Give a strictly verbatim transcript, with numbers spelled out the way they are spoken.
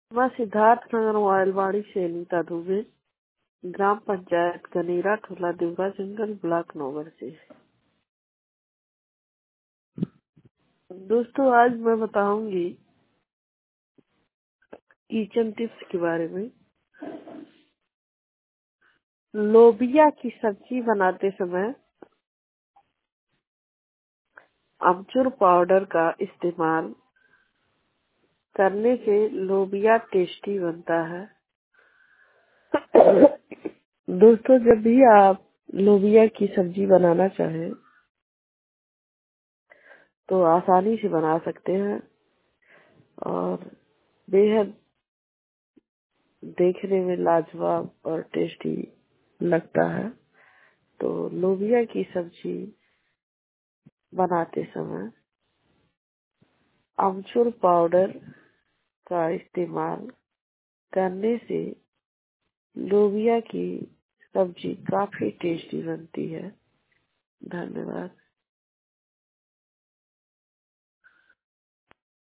मैं सिद्धार्थ नगर वायलवाड़ी से अनीता दुबे, ग्राम पंचायत गनेरा ठोला देवरा जंगल ब्लॉक नौगढ़ से। दोस्तों, आज मैं बताऊंगी किचन टिप्स के बारे में। लोबिया की सब्जी बनाते समय अमचूर पाउडर का इस्तेमाल करने से लोबिया टेस्टी बनता है। दोस्तों, जब भी आप लोबिया की सब्जी बनाना चाहें तो आसानी से बना सकते हैं और बेहद देखने में लाजवाब और टेस्टी लगता है। तो लोबिया की सब्जी बनाते समय अमचूर पाउडर का इस्तेमाल करने से लोबिया की सब्जी काफी टेस्टी बनती है। धन्यवाद।